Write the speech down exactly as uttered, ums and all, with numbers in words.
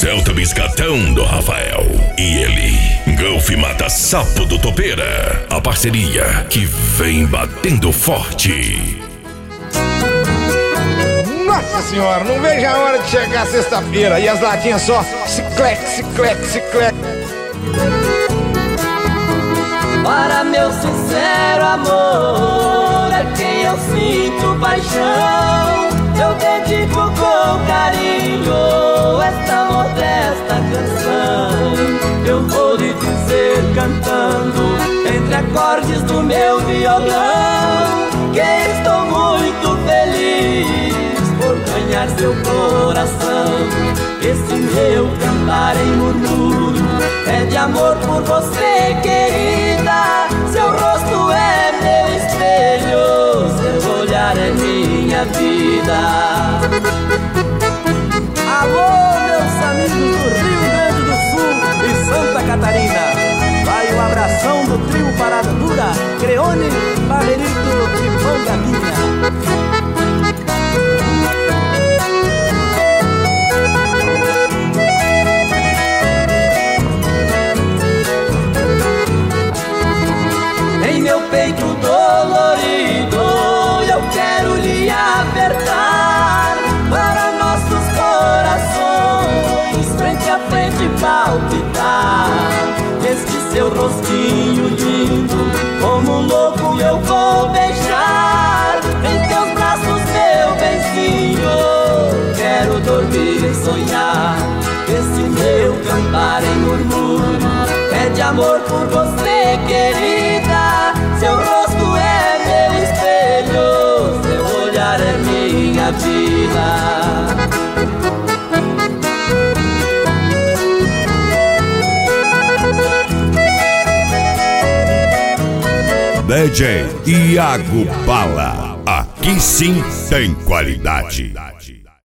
Celta Biscatão do Rafael. E ele, Golf Mata Sapo do Topeira. A parceria que vem batendo forte. Nossa senhora, não vejo a hora de chegar sexta-feira e as latinhas só ciclec, ciclec, ciclec. Para meu sincero amor, é quem eu sinto paixão. Eu dedico com carinho esta modesta canção. Eu vou lhe dizer cantando entre acordes do meu violão que estou muito feliz por ganhar seu coração. Esse meu cantar em murmúrio é de amor por você, querida. Seu rosto é meu espelho, seu olhar é minha vida. Alô, meus amigos do Rio Grande do Sul e Santa Catarina. Vai um abração do trio Parada Dura, Creone, Barreirito e Mangaminha. Peito dolorido, eu quero lhe apertar para nossos corações frente a frente palpitar. Este seu rostinho lindo, como um louco eu vou beijar em teus braços, meu benzinho. Quero dormir e sonhar. Esse meu cantar em murmúrio é de amor por você, querida. Seu rosto é meu espelho, seu olhar é minha vida. D J Iago Bala. Aqui sim tem qualidade.